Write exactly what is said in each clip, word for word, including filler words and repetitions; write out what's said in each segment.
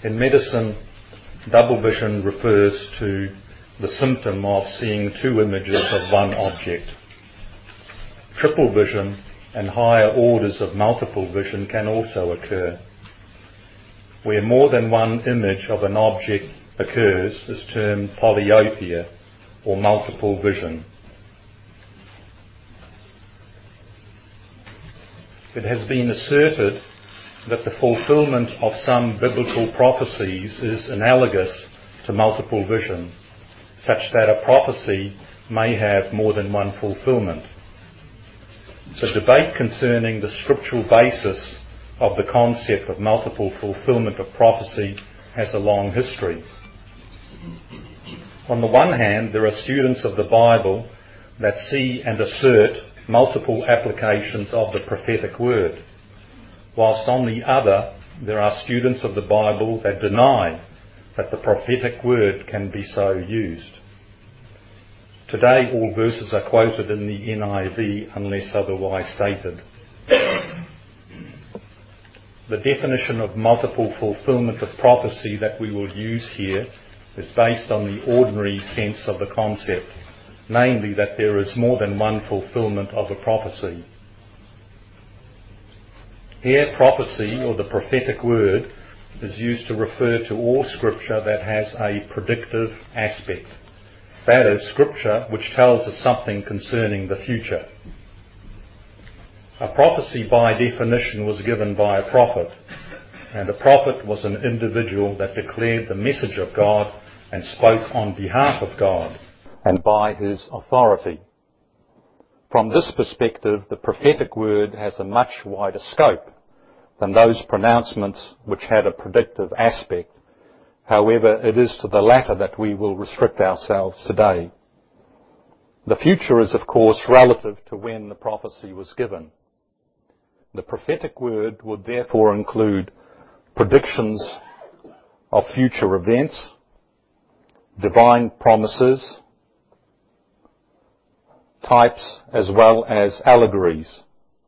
In medicine, double vision refers to the symptom of seeing two images of one object. Triple vision and higher orders of multiple vision can also occur. Where more than one image of an object occurs is termed polyopia or multiple vision. It has been asserted that the fulfillment of some biblical prophecies is analogous to multiple vision, such that a prophecy may have more than one fulfillment. The debate concerning the scriptural basis of the concept of multiple fulfillment of prophecy has a long history. On the one hand, there are students of the Bible that see and assert multiple applications of the prophetic word, whilst on the other, there are students of the Bible that deny that the prophetic word can be so used. Today, all verses are quoted in the N I V unless otherwise stated. The definition of multiple fulfillment of prophecy that we will use here is based on the ordinary sense of the concept, namely that there is more than one fulfillment of a prophecy. Here, prophecy, or the prophetic word, is used to refer to all scripture that has a predictive aspect. That is, scripture which tells us something concerning the future. A prophecy by definition was given by a prophet, and a prophet was an individual that declared the message of God and spoke on behalf of God and by his authority. From this perspective, the prophetic word has a much wider scope than those pronouncements which had a predictive aspect. However, it is to the latter that we will restrict ourselves today. The future is, of course, relative to when the prophecy was given. The prophetic word would therefore include predictions of future events, divine promises, types as well as allegories.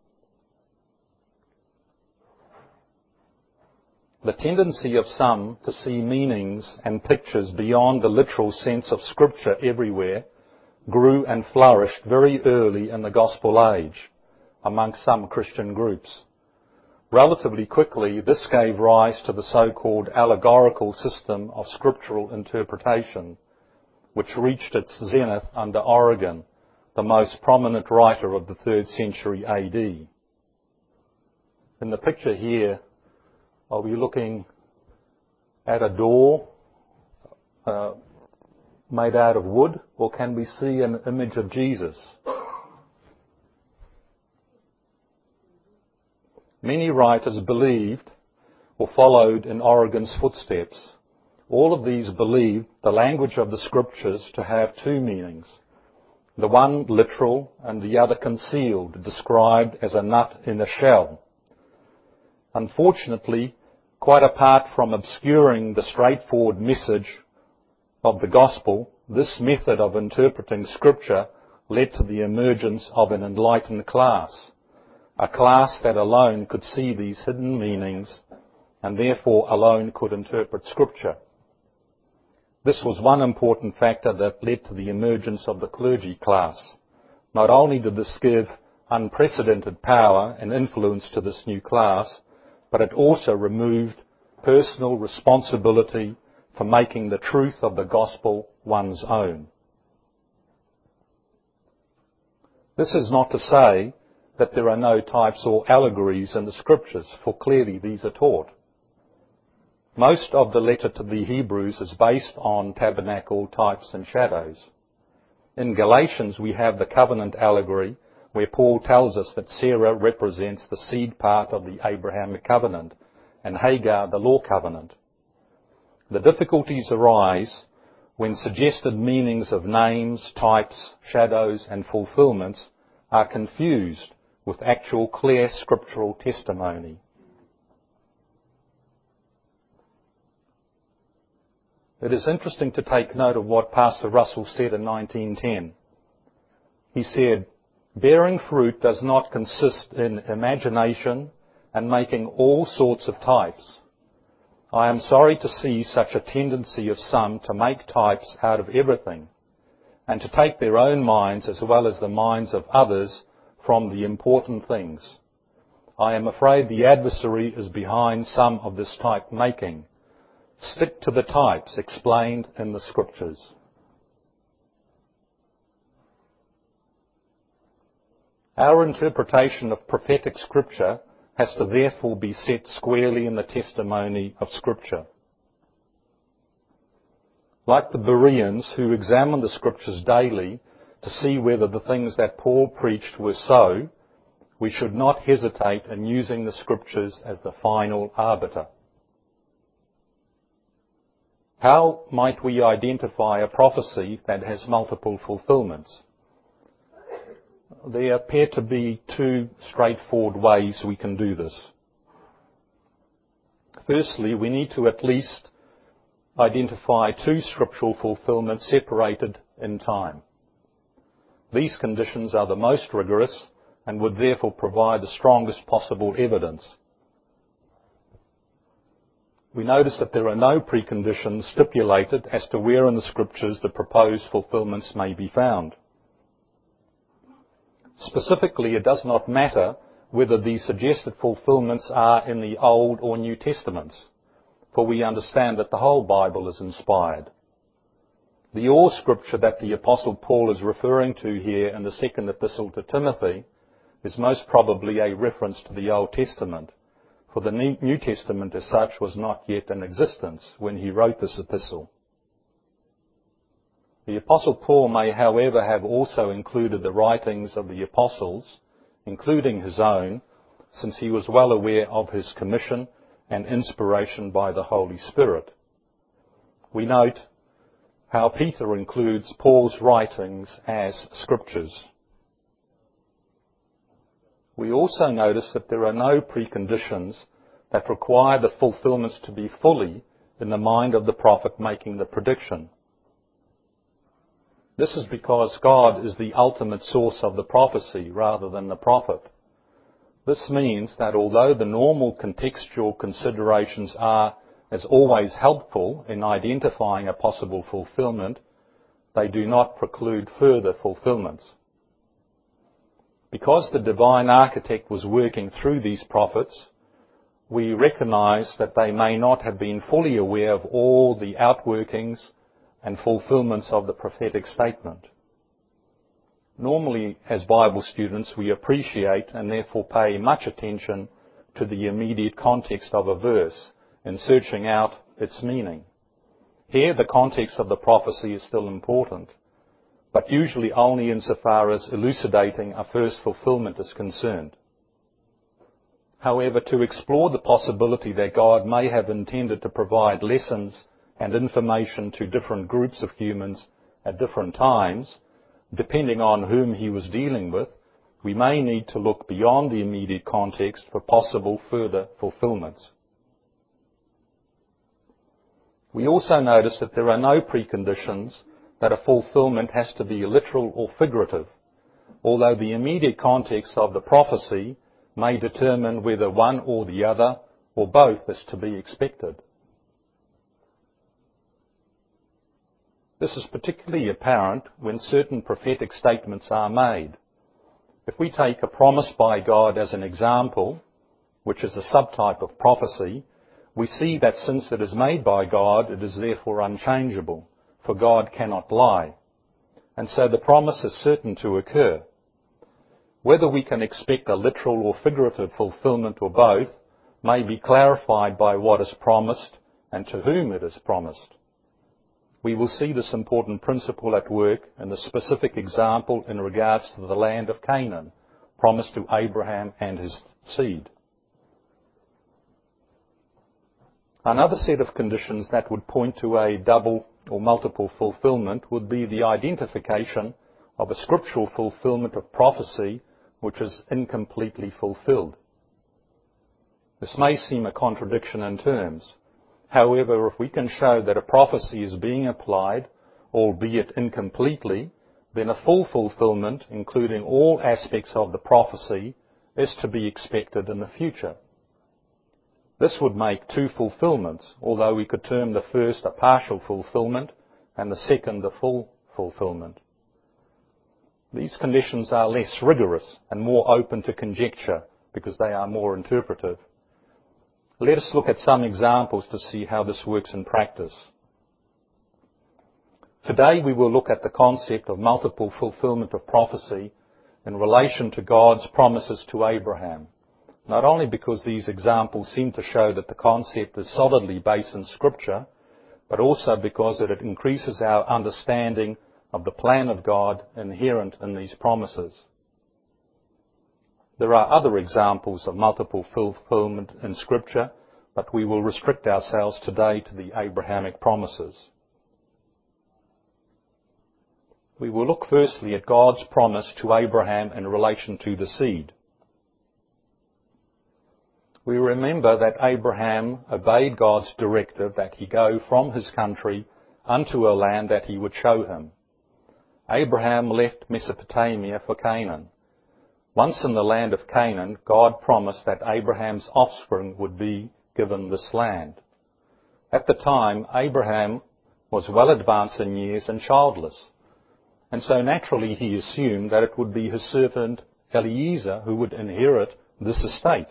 The tendency of some to see meanings and pictures beyond the literal sense of Scripture everywhere grew and flourished very early in the gospel age among some Christian groups. Relatively quickly, this gave rise to the so-called allegorical system of scriptural interpretation, which reached its zenith under Origen, the most prominent writer of the third century A D. In the picture here, are we looking at a door uh, made out of wood, or can we see an image of Jesus? Many writers believed or followed in Origen's footsteps. All of these believed the language of the Scriptures to have two meanings, the one literal and the other concealed, described as a nut in a shell. Unfortunately, quite apart from obscuring the straightforward message of the gospel, this method of interpreting Scripture led to the emergence of an enlightened class, a class that alone could see these hidden meanings and therefore alone could interpret Scripture. This was one important factor that led to the emergence of the clergy class. Not only did this give unprecedented power and influence to this new class, but it also removed personal responsibility for making the truth of the gospel one's own. This is not to say that there are no types or allegories in the Scriptures, for clearly these are taught. Most of the letter to the Hebrews is based on tabernacle types and shadows. In Galatians we have the covenant allegory, where Paul tells us that Sarah represents the seed part of the Abrahamic covenant and Hagar the law covenant. The difficulties arise when suggested meanings of names, types, shadows and fulfillments are confused with actual clear scriptural testimony. It is interesting to take note of what Pastor Russell said in nineteen ten. He said, "Bearing fruit does not consist in imagination and making all sorts of types. I am sorry to see such a tendency of some to make types out of everything, and to take their own minds as well as the minds of others from the important things. I am afraid the adversary is behind some of this type making. Stick to the types explained in the Scriptures. Our interpretation of prophetic Scripture has to therefore be set squarely in the testimony of Scripture. Like the Bereans who examined the Scriptures daily to see whether the things that Paul preached were so, we should not hesitate in using the Scriptures as the final arbiter. How might we identify a prophecy that has multiple fulfillments? There appear to be two straightforward ways we can do this. Firstly, we need to at least identify two scriptural fulfillments separated in time. These conditions are the most rigorous and would therefore provide the strongest possible evidence. We notice that there are no preconditions stipulated as to where in the Scriptures the proposed fulfillments may be found. Specifically, it does not matter whether the suggested fulfillments are in the Old or New Testaments, for we understand that the whole Bible is inspired. The all Scripture that the Apostle Paul is referring to here in the second epistle to Timothy is most probably a reference to the Old Testament, for the New Testament as such was not yet in existence when he wrote this epistle. The Apostle Paul may, however, have also included the writings of the apostles, including his own, since he was well aware of his commission and inspiration by the Holy Spirit. We note how Peter includes Paul's writings as scriptures. We also notice that there are no preconditions that require the fulfillments to be fully in the mind of the prophet making the prediction. This is because God is the ultimate source of the prophecy rather than the prophet. This means that although the normal contextual considerations are, as always, helpful in identifying a possible fulfillment, they do not preclude further fulfillments. Because the divine architect was working through these prophets, we recognize that they may not have been fully aware of all the outworkings and fulfillments of the prophetic statement. Normally, as Bible students, we appreciate and therefore pay much attention to the immediate context of a verse in searching out its meaning. Here, the context of the prophecy is still important, but usually only insofar as elucidating a first fulfillment is concerned. However, to explore the possibility that God may have intended to provide lessons and information to different groups of humans at different times, depending on whom he was dealing with, we may need to look beyond the immediate context for possible further fulfillments. We also notice that there are no preconditions that a fulfillment has to be literal or figurative, although the immediate context of the prophecy may determine whether one or the other or both is to be expected. This is particularly apparent when certain prophetic statements are made. If we take a promise by God as an example, which is a subtype of prophecy, we see that since it is made by God, it is therefore unchangeable, for God cannot lie. And so the promise is certain to occur. Whether we can expect a literal or figurative fulfillment or both may be clarified by what is promised and to whom it is promised. We will see this important principle at work in the specific example in regards to the land of Canaan, promised to Abraham and his seed. Another set of conditions that would point to a double or multiple fulfillment would be the identification of a scriptural fulfillment of prophecy which is incompletely fulfilled. This may seem a contradiction in terms. However, if we can show that a prophecy is being applied, albeit incompletely, then a full fulfillment, including all aspects of the prophecy, is to be expected in the future. This would make two fulfillments, although we could term the first a partial fulfillment and the second a full fulfillment. These conditions are less rigorous and more open to conjecture because they are more interpretive. Let us look at some examples to see how this works in practice. Today we will look at the concept of multiple fulfillment of prophecy in relation to God's promises to Abraham, not only because these examples seem to show that the concept is solidly based in Scripture, but also because it increases our understanding of the plan of God inherent in these promises. There are other examples of multiple fulfillment in Scripture, but we will restrict ourselves today to the Abrahamic promises. We will look firstly at God's promise to Abraham in relation to the seed. We remember that Abraham obeyed God's directive that he go from his country unto a land that he would show him. Abraham left Mesopotamia for Canaan. Once in the land of Canaan, God promised that Abraham's offspring would be given this land. At the time, Abraham was well advanced in years and childless, and so naturally he assumed that it would be his servant Eliezer who would inherit this estate.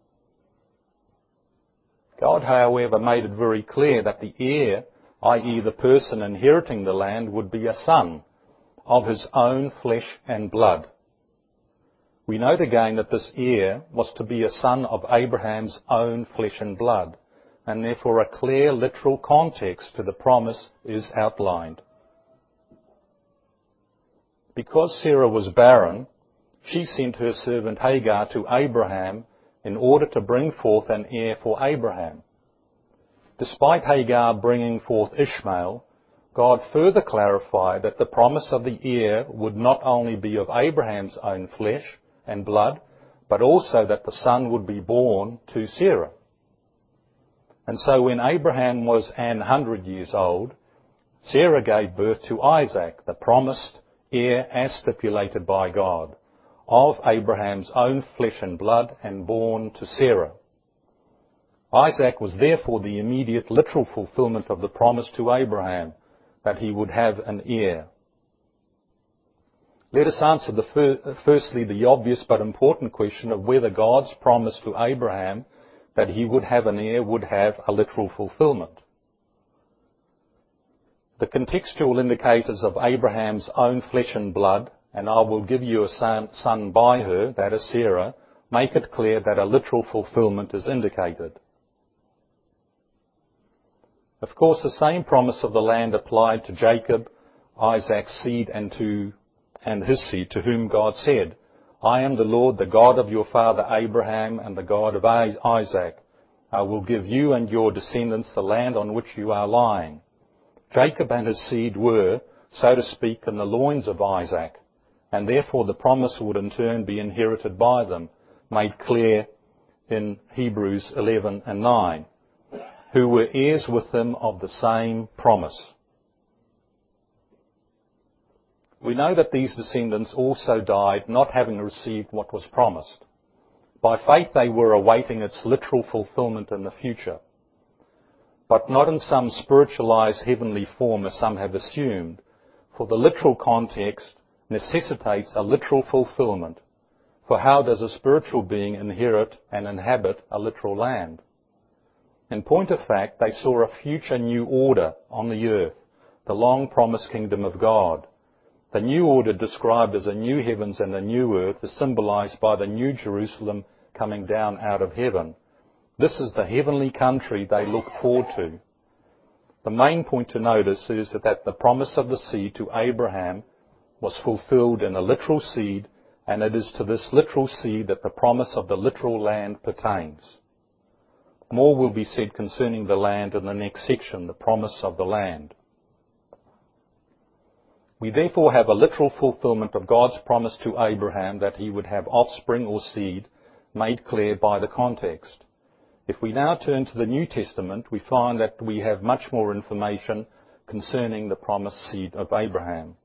God, however, made it very clear that the heir, that is the person inheriting the land, would be a son of his own flesh and blood. We note again that this heir was to be a son of Abraham's own flesh and blood, and therefore a clear literal context to the promise is outlined. Because Sarah was barren, she sent her servant Hagar to Abraham in order to bring forth an heir for Abraham. Despite Hagar bringing forth Ishmael, God further clarified that the promise of the heir would not only be of Abraham's own flesh and blood, but also that the son would be born to Sarah. And so when Abraham was an hundred years old, Sarah gave birth to Isaac, the promised heir as stipulated by God, of Abraham's own flesh and blood and born to Sarah. Isaac was therefore the immediate literal fulfillment of the promise to Abraham that he would have an heir. Let us answer the fir- firstly the obvious but important question of whether God's promise to Abraham that he would have an heir would have a literal fulfillment. The contextual indicators of Abraham's own flesh and blood, and I will give you a son, son by her, that is Sarah, make it clear that a literal fulfillment is indicated. Of course, the same promise of the land applied to Jacob, Isaac's seed, and to and his seed, to whom God said, I am the Lord, the God of your father Abraham and the God of Isaac. I will give you and your descendants the land on which you are lying. Jacob and his seed were, so to speak, in the loins of Isaac, and therefore the promise would in turn be inherited by them, made clear in Hebrews eleven and nine, who were heirs with him of the same promise. We know that these descendants also died not having received what was promised. By faith they were awaiting its literal fulfillment in the future, but not in some spiritualized heavenly form as some have assumed, for the literal context necessitates a literal fulfillment. For how does a spiritual being inherit and inhabit a literal land? In point of fact, they saw a future new order on the earth, the long-promised kingdom of God. The new order described as a new heavens and a new earth is symbolized by the new Jerusalem coming down out of heaven. This is the heavenly country they look forward to. The main point to notice is that the promise of the seed to Abraham was fulfilled in a literal seed, and it is to this literal seed that the promise of the literal land pertains. More will be said concerning the land in the next section, the promise of the land. We therefore have a literal fulfillment of God's promise to Abraham that he would have offspring or seed made clear by the context. If we now turn to the New Testament, we find that we have much more information concerning the promised seed of Abraham.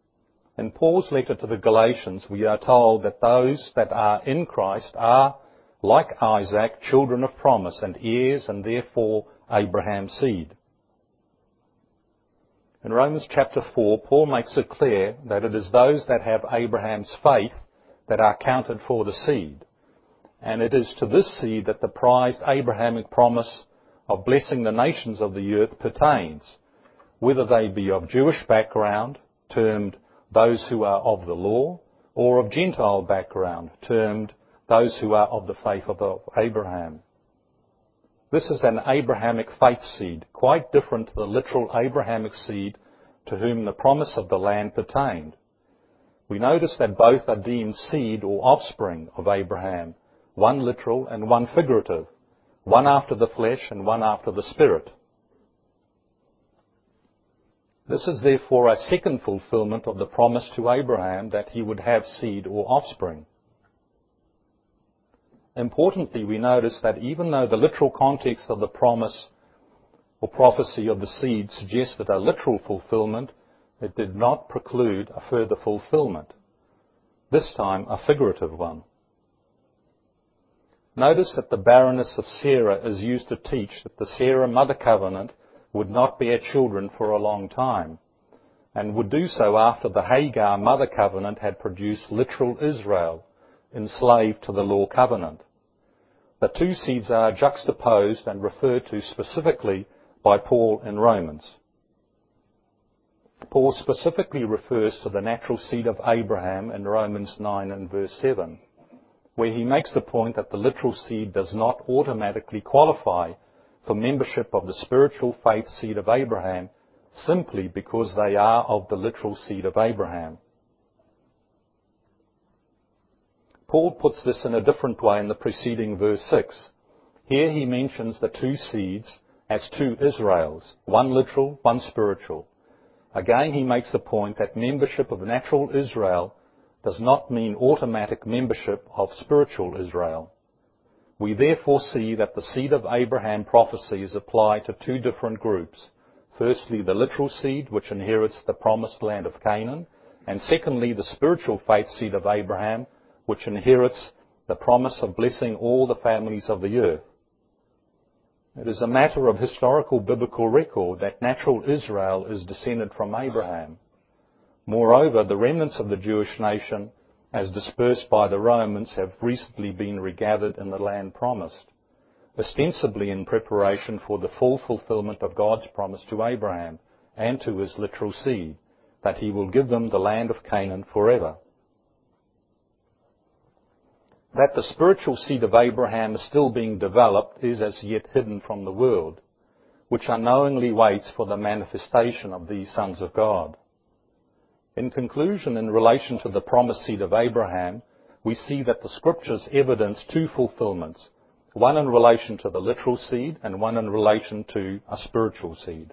In Paul's letter to the Galatians, we are told that those that are in Christ are like Isaac, children of promise and heirs, and therefore Abraham's seed. In Romans chapter four, Paul makes it clear that it is those that have Abraham's faith that are counted for the seed. And it is to this seed that the prized Abrahamic promise of blessing the nations of the earth pertains, whether they be of Jewish background, termed those who are of the law, or of Gentile background, termed those who are of the faith of Abraham. This is an Abrahamic faith seed, quite different to the literal Abrahamic seed to whom the promise of the land pertained. We notice that both are deemed seed or offspring of Abraham, one literal and one figurative, one after the flesh and one after the spirit. This is therefore a second fulfillment of the promise to Abraham that he would have seed or offspring. Importantly, we notice that even though the literal context of the promise or prophecy of the seed suggested a literal fulfillment, it did not preclude a further fulfillment, this time a figurative one. Notice that the barrenness of Sarah is used to teach that the Sarah mother covenant would not bear children for a long time, and would do so after the Hagar mother covenant had produced literal Israel, enslaved to the law covenant. The two seeds are juxtaposed and referred to specifically by Paul in Romans. Paul specifically refers to the natural seed of Abraham in Romans nine and verse seven, where he makes the point that the literal seed does not automatically qualify for membership of the spiritual faith seed of Abraham simply because they are of the literal seed of Abraham. Paul puts this in a different way in the preceding verse six. Here he mentions the two seeds as two Israels, one literal, one spiritual. Again, he makes the point that membership of natural Israel does not mean automatic membership of spiritual Israel. We therefore see that the seed of Abraham prophecy is applied to two different groups. Firstly, the literal seed, which inherits the promised land of Canaan, and secondly, the spiritual faith seed of Abraham, which inherits the promise of blessing all the families of the earth. It is a matter of historical biblical record that natural Israel is descended from Abraham. Moreover, the remnants of the Jewish nation, as dispersed by the Romans, have recently been regathered in the land promised, ostensibly in preparation for the full fulfillment of God's promise to Abraham and to his literal seed, that he will give them the land of Canaan forever. That the spiritual seed of Abraham is still being developed is as yet hidden from the world, which unknowingly waits for the manifestation of these sons of God. In conclusion, in relation to the promised seed of Abraham, we see that the Scriptures evidence two fulfillments, one in relation to the literal seed and one in relation to a spiritual seed.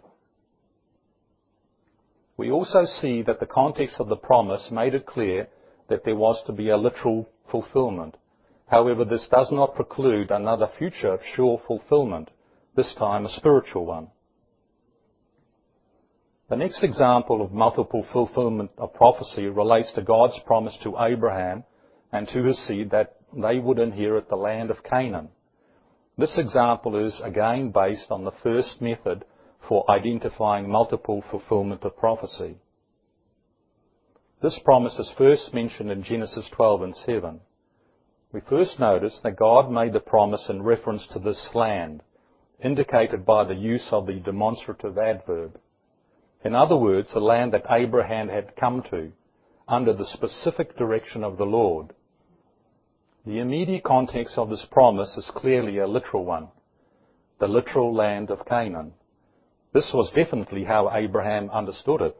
We also see that the context of the promise made it clear that there was to be a literal fulfillment. However, this does not preclude another future sure fulfillment, this time a spiritual one. The next example of multiple fulfillment of prophecy relates to God's promise to Abraham and to his seed that they would inherit the land of Canaan. This example is again based on the first method for identifying multiple fulfillment of prophecy. This promise is first mentioned in Genesis twelve and seven. We first notice that God made the promise in reference to this land, indicated by the use of the demonstrative adverb. In other words, the land that Abraham had come to, under the specific direction of the Lord. The immediate context of this promise is clearly a literal one, the literal land of Canaan. This was definitely how Abraham understood it.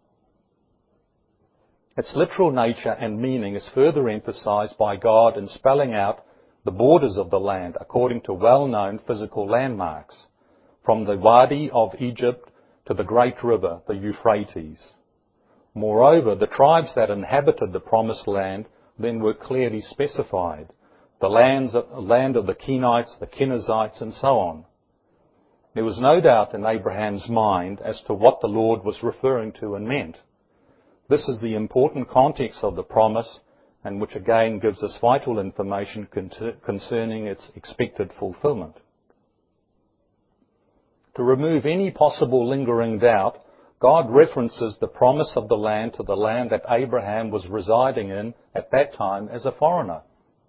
Its literal nature and meaning is further emphasized by God in spelling out the borders of the land according to well-known physical landmarks, from the Wadi of Egypt to the great river, the Euphrates. Moreover, the tribes that inhabited the promised land then were clearly specified, the lands of, land of the Kenites, the Kenizzites, and so on. There was no doubt in Abraham's mind as to what the Lord was referring to and meant. This is the important context of the promise, and which again gives us vital information concerning its expected fulfillment. To remove any possible lingering doubt, God references the promise of the land to the land that Abraham was residing in at that time as a foreigner.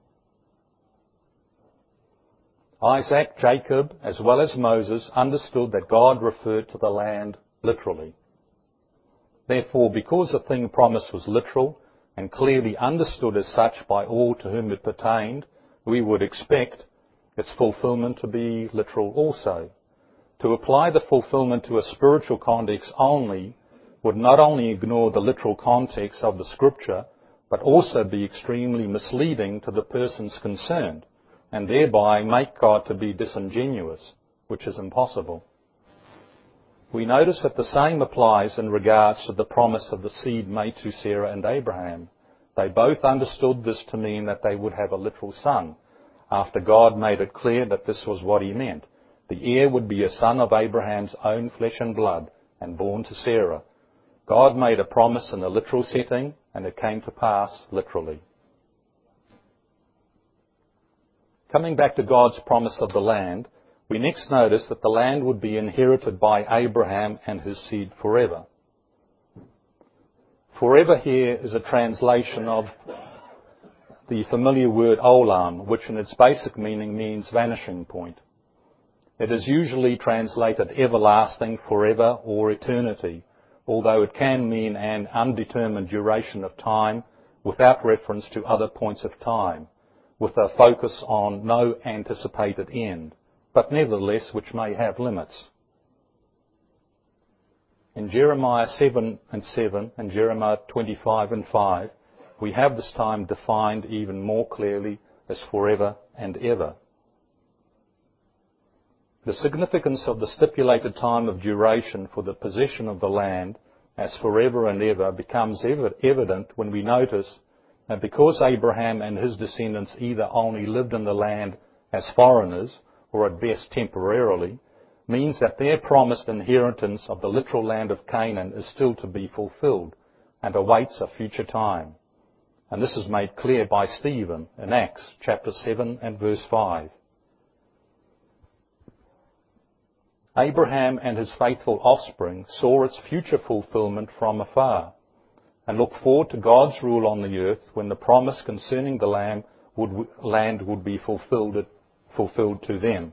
Isaac, Jacob, as well as Moses, understood that God referred to the land literally. Therefore, because a thing promised was literal and clearly understood as such by all to whom it pertained, we would expect its fulfillment to be literal also. To apply the fulfillment to a spiritual context only would not only ignore the literal context of the Scripture, but also be extremely misleading to the persons concerned, and thereby make God to be disingenuous, which is impossible. We notice that the same applies in regards to the promise of the seed made to Sarah and Abraham. They both understood this to mean that they would have a literal son, after God made it clear that this was what he meant. The heir would be a son of Abraham's own flesh and blood, and born to Sarah. God made a promise in a literal setting, and it came to pass literally. Coming back to God's promise of the land, we next notice that the land would be inherited by Abraham and his seed forever. Forever here is a translation of the familiar word olam, which in its basic meaning means vanishing point. It is usually translated everlasting, forever, or eternity, although it can mean an undetermined duration of time without reference to other points of time, with a focus on no anticipated end, but nevertheless which may have limits. In Jeremiah seven and seven and Jeremiah twenty-five and five, we have this time defined even more clearly as forever and ever. The significance of the stipulated time of duration for the possession of the land as forever and ever becomes evident when we notice that because Abraham and his descendants either only lived in the land as foreigners, or at best temporarily, means that their promised inheritance of the literal land of Canaan is still to be fulfilled and awaits a future time. And this is made clear by Stephen in Acts chapter seven and verse five. Abraham and his faithful offspring saw its future fulfillment from afar and looked forward to God's rule on the earth when the promise concerning the land would, land would be fulfilled, fulfilled to them.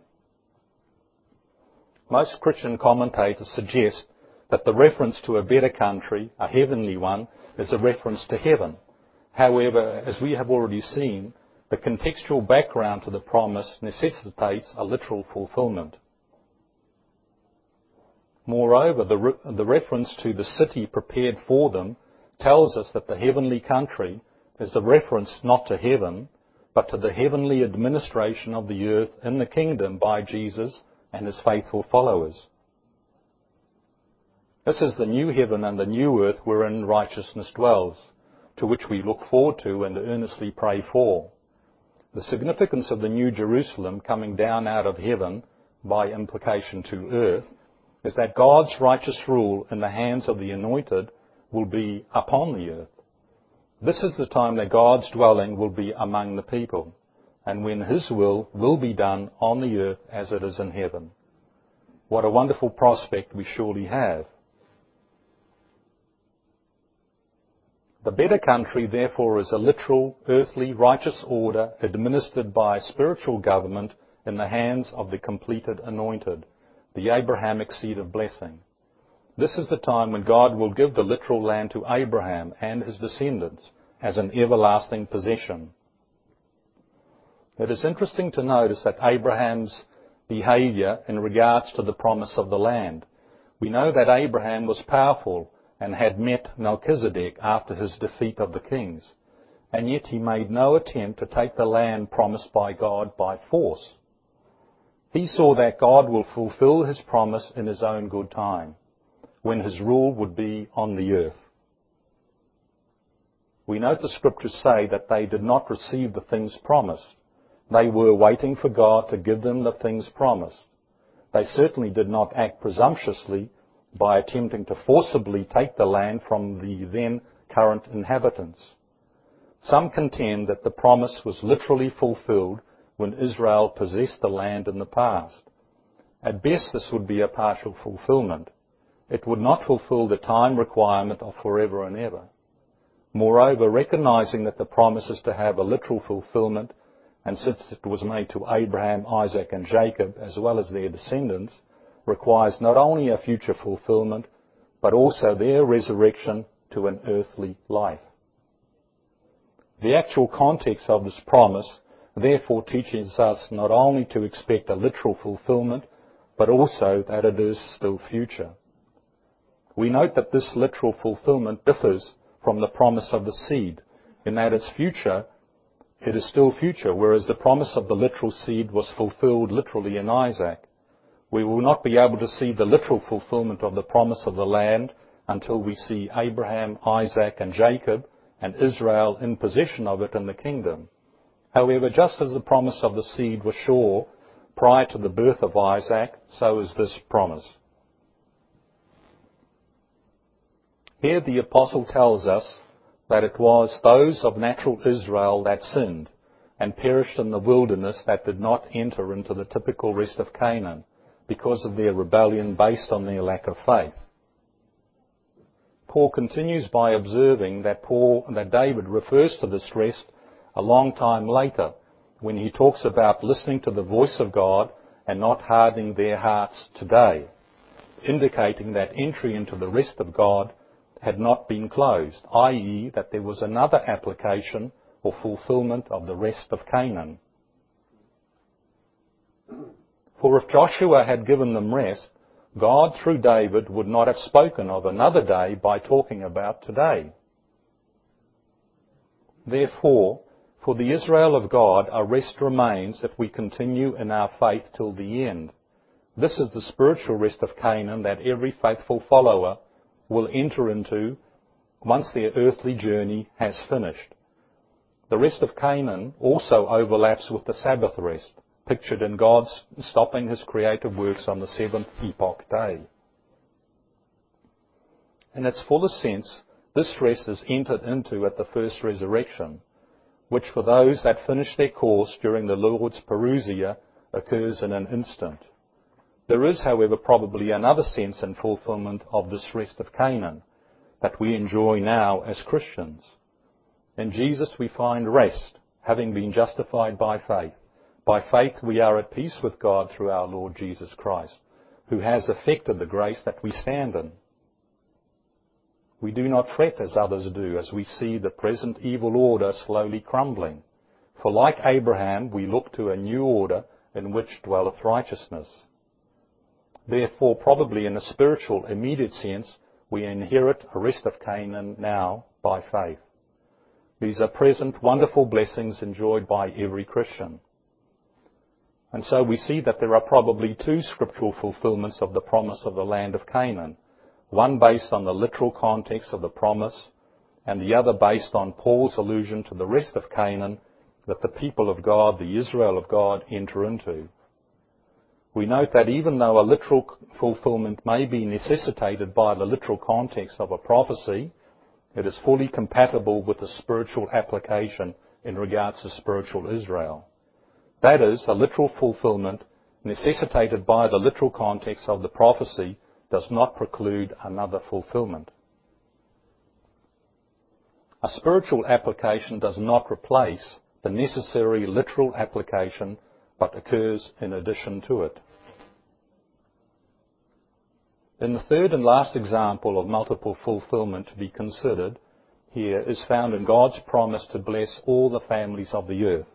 Most Christian commentators suggest that the reference to a better country, a heavenly one, is a reference to heaven. However, as we have already seen, the contextual background to the promise necessitates a literal fulfillment. Moreover, the, re- the reference to the city prepared for them tells us that the heavenly country is a reference not to heaven, but to the heavenly administration of the earth in the kingdom by Jesus and his faithful followers. This is the new heaven and the new earth wherein righteousness dwells, to which we look forward to and earnestly pray for. The significance of the new Jerusalem coming down out of heaven, by implication to earth, is that God's righteous rule in the hands of the anointed will be upon the earth. This is the time that God's dwelling will be among the people, and when his will will be done on the earth as it is in heaven. What a wonderful prospect we surely have. The better country, therefore, is a literal, earthly, righteous order administered by spiritual government in the hands of the completed anointed, the Abrahamic seed of blessing. This is the time when God will give the literal land to Abraham and his descendants as an everlasting possession. It is interesting to notice that Abraham's behaviour in regards to the promise of the land. We know that Abraham was powerful and had met Melchizedek after his defeat of the kings, and yet he made no attempt to take the land promised by God by force. He saw that God will fulfill his promise in his own good time, when his rule would be on the earth. We note the scriptures say that they did not receive the things promised. They were waiting for God to give them the things promised. They certainly did not act presumptuously by attempting to forcibly take the land from the then current inhabitants. Some contend that the promise was literally fulfilled when Israel possessed the land in the past. At best, this would be a partial fulfillment. It would not fulfill the time requirement of forever and ever. Moreover, recognizing that the promise is to have a literal fulfillment, and since it was made to Abraham, Isaac and Jacob, as well as their descendants, requires not only a future fulfillment, but also their resurrection to an earthly life. The actual context of this promise therefore teaches us not only to expect a literal fulfillment, but also that it is still future. We note that this literal fulfillment differs from the promise of the seed, in that its future, it is still future, whereas the promise of the literal seed was fulfilled literally in Isaac. We will not be able to see the literal fulfillment of the promise of the land until we see Abraham, Isaac and Jacob and Israel in possession of it in the kingdom. However, just as the promise of the seed was sure prior to the birth of Isaac, so is this promise. Here the apostle tells us that it was those of natural Israel that sinned and perished in the wilderness that did not enter into the typical rest of Canaan because of their rebellion based on their lack of faith. Paul continues by observing that Paul, that David refers to this rest a long time later when he talks about listening to the voice of God and not hardening their hearts today, indicating that entry into the rest of God had not been closed, that is that there was another application or fulfillment of the rest of Canaan. For if Joshua had given them rest, God through David would not have spoken of another day by talking about today. Therefore, for the Israel of God, a rest remains if we continue in our faith till the end. This is the spiritual rest of Canaan that every faithful follower will enter into once their earthly journey has finished. The rest of Canaan also overlaps with the Sabbath rest, pictured in God stopping His creative works on the seventh epoch day. In its fullest sense, this rest is entered into at the first resurrection, which for those that finish their course during the Lord's parousia occurs in an instant. There is, however, probably another sense and fulfillment of this rest of Canaan that we enjoy now as Christians. In Jesus we find rest, having been justified by faith. By faith we are at peace with God through our Lord Jesus Christ, who has effected the grace that we stand in. We do not fret as others do, as we see the present evil order slowly crumbling. For like Abraham, we look to a new order in which dwelleth righteousness. Therefore, probably in a spiritual, immediate sense, we inherit a rest of Canaan now by faith. These are present, wonderful blessings enjoyed by every Christian. And so we see that there are probably two scriptural fulfillments of the promise of the land of Canaan, one based on the literal context of the promise, and the other based on Paul's allusion to the rest of Canaan that the people of God, the Israel of God, enter into. We note that even though a literal fulfillment may be necessitated by the literal context of a prophecy, it is fully compatible with the spiritual application in regards to spiritual Israel. That is, a literal fulfillment necessitated by the literal context of the prophecy does not preclude another fulfillment. A spiritual application does not replace the necessary literal application, but occurs in addition to it. In the third and last example of multiple fulfillment to be considered here is found in God's promise to bless all the families of the earth.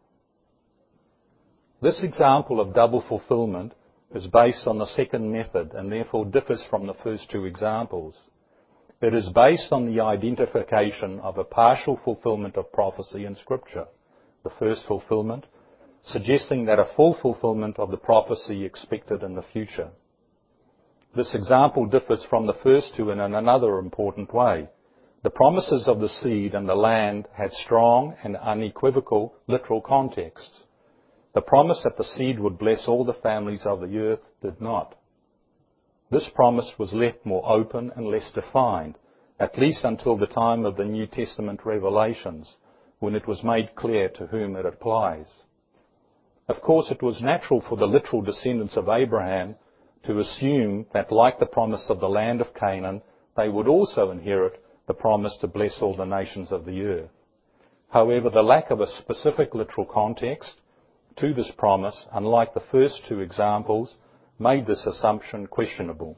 This example of double fulfillment is based on the second method and therefore differs from the first two examples. It is based on the identification of a partial fulfillment of prophecy in Scripture, the first fulfillment, suggesting that a full fulfillment of the prophecy expected in the future. This example differs from the first two in another important way. The promises of the seed and the land had strong and unequivocal literal contexts. The promise that the seed would bless all the families of the earth did not. This promise was left more open and less defined, at least until the time of the New Testament revelations, when it was made clear to whom it applies. Of course, it was natural for the literal descendants of Abraham to assume that, like the promise of the land of Canaan, they would also inherit the promise to bless all the nations of the earth. However, the lack of a specific literal context to this promise, unlike the first two examples, made this assumption questionable.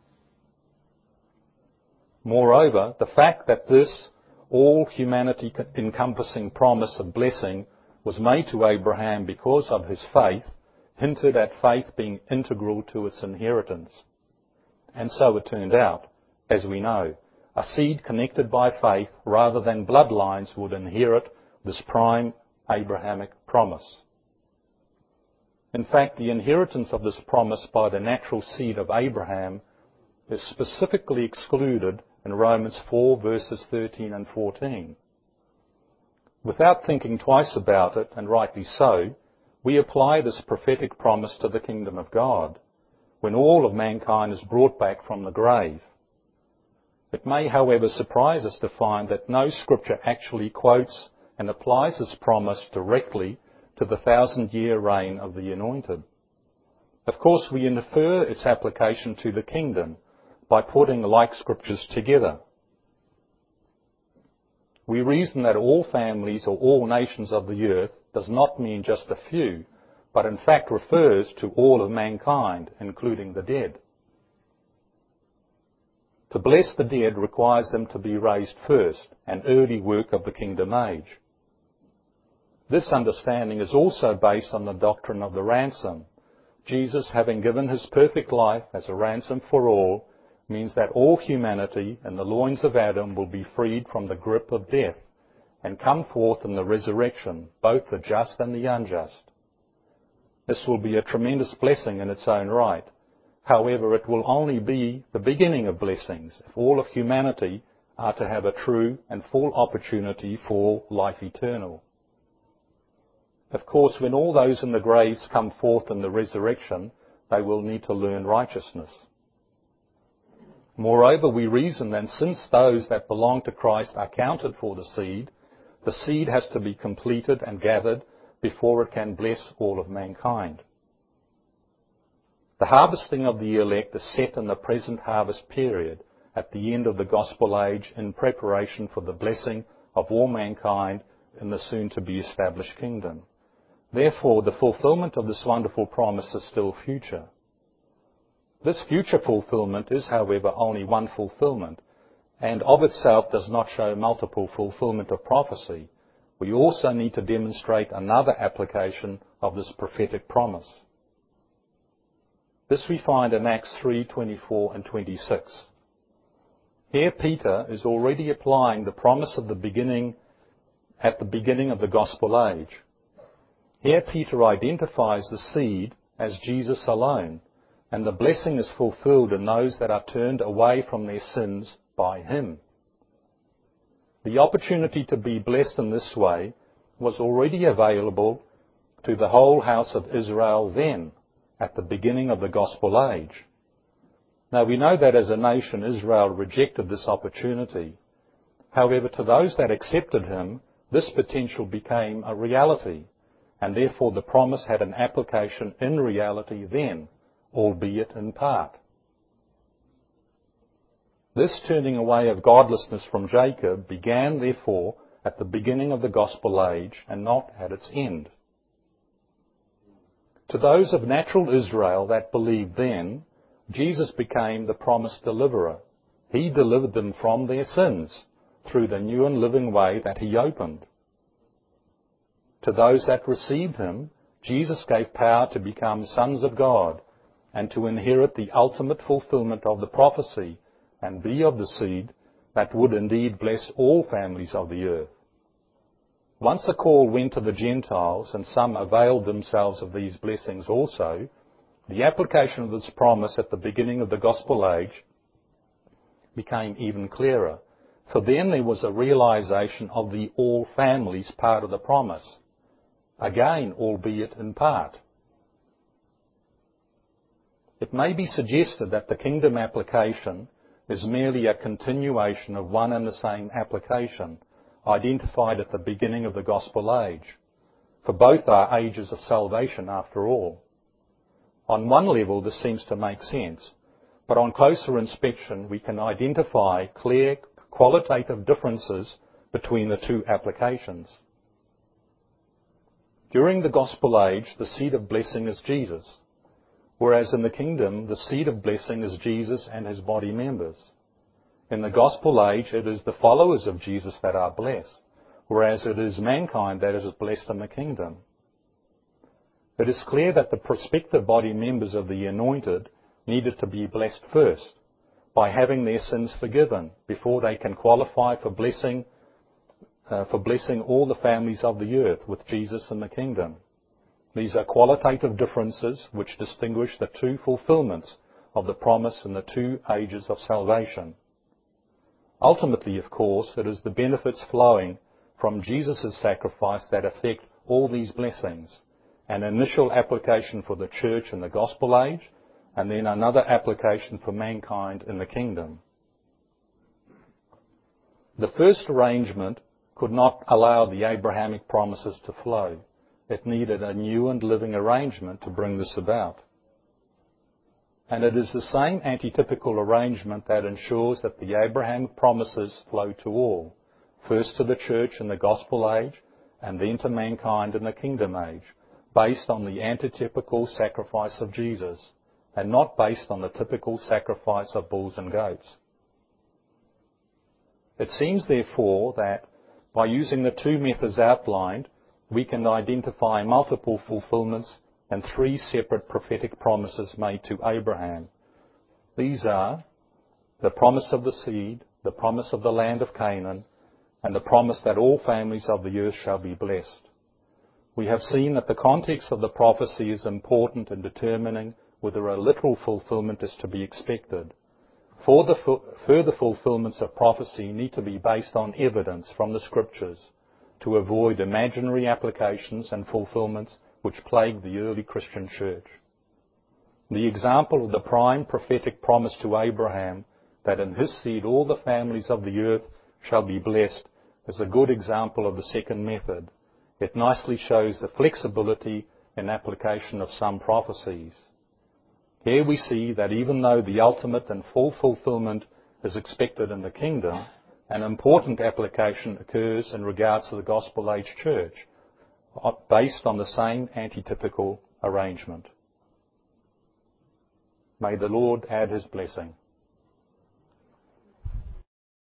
Moreover, the fact that this all humanity encompassing promise of blessing was made to Abraham because of his faith hinted at faith being integral to its inheritance. And so it turned out, as we know. A seed connected by faith rather than bloodlines would inherit this prime Abrahamic promise. In fact, the inheritance of this promise by the natural seed of Abraham is specifically excluded in Romans four verses thirteen and fourteen. Without thinking twice about it, and rightly so, we apply this prophetic promise to the kingdom of God, when all of mankind is brought back from the grave. It may, however, surprise us to find that no scripture actually quotes and applies this promise directly to the thousand-year reign of the Anointed. Of course, we infer its application to the kingdom by putting like scriptures together. We reason that all families or all nations of the earth does not mean just a few, but in fact refers to all of mankind, including the dead. To bless the dead requires them to be raised first, an early work of the kingdom age. This understanding is also based on the doctrine of the ransom. Jesus, having given his perfect life as a ransom for all, means that all humanity in the loins of Adam will be freed from the grip of death and come forth in the resurrection, both the just and the unjust. This will be a tremendous blessing in its own right. However, it will only be the beginning of blessings if all of humanity are to have a true and full opportunity for life eternal. Of course, when all those in the graves come forth in the resurrection, they will need to learn righteousness. Moreover, we reason that since those that belong to Christ are counted for the seed, the seed has to be completed and gathered before it can bless all of mankind. The harvesting of the elect is set in the present harvest period, at the end of the gospel age, in preparation for the blessing of all mankind in the soon-to-be established kingdom. Therefore, the fulfillment of this wonderful promise is still future. This future fulfillment is, however, only one fulfillment, and of itself does not show multiple fulfillment of prophecy. We also need to demonstrate another application of this prophetic promise. This we find in Acts three, twenty-four and twenty-six. Here Peter is already applying the promise of the beginning at the beginning of the gospel age. Here Peter identifies the seed as Jesus alone, and the blessing is fulfilled in those that are turned away from their sins by him. The opportunity to be blessed in this way was already available to the whole house of Israel then, at the beginning of the gospel age. Now we know that as a nation Israel rejected this opportunity. However, to those that accepted him, this potential became a reality, and therefore the promise had an application in reality then, albeit in part. This turning away of godlessness from Jacob began, therefore, at the beginning of the gospel age and not at its end. To those of natural Israel that believed then, Jesus became the promised deliverer. He delivered them from their sins through the new and living way that he opened. To those that received him, Jesus gave power to become sons of God and to inherit the ultimate fulfillment of the prophecy and be of the seed that would indeed bless all families of the earth. Once a call went to the Gentiles, and some availed themselves of these blessings also, the application of this promise at the beginning of the gospel age became even clearer. For then there was a realization of the all families part of the promise, again, albeit in part. It may be suggested that the kingdom application is merely a continuation of one and the same application identified at the beginning of the gospel age, for both are ages of salvation after all. On one level, this seems to make sense, but on closer inspection, we can identify clear qualitative differences between the two applications. During the gospel age, the seed of blessing is Jesus, whereas in the kingdom, the seed of blessing is Jesus and his body members. In the gospel age, it is the followers of Jesus that are blessed, whereas it is mankind that is blessed in the kingdom. It is clear that the prospective body members of the anointed needed to be blessed first, by having their sins forgiven, before they can qualify for blessing, uh, for blessing all the families of the earth with Jesus in the kingdom. These are qualitative differences which distinguish the two fulfillments of the promise in the two ages of salvation. Ultimately, of course, it is the benefits flowing from Jesus' sacrifice that affect all these blessings, an initial application for the church in the gospel age, and then another application for mankind in the kingdom. The first arrangement could not allow the Abrahamic promises to flow. It needed a new and living arrangement to bring this about. And it is the same antitypical arrangement that ensures that the Abrahamic promises flow to all, first to the church in the gospel age, and then to mankind in the kingdom age, based on the antitypical sacrifice of Jesus, and not based on the typical sacrifice of bulls and goats. It seems, therefore, that by using the two methods outlined, we can identify multiple fulfillments and three separate prophetic promises made to Abraham. These are the promise of the seed, the promise of the land of Canaan, and the promise that all families of the earth shall be blessed. We have seen that the context of the prophecy is important in determining whether a literal fulfillment is to be expected. For the fu- further fulfillments of prophecy need to be based on evidence from the Scriptures to avoid imaginary applications and fulfillments which plagued the early Christian church. The example of the prime prophetic promise to Abraham that in his seed all the families of the earth shall be blessed is a good example of the second method. It nicely shows the flexibility in application of some prophecies. Here we see that even though the ultimate and full fulfillment is expected in the kingdom, an important application occurs in regards to the gospel age church, based on the same antitypical arrangement. May the Lord add his blessing.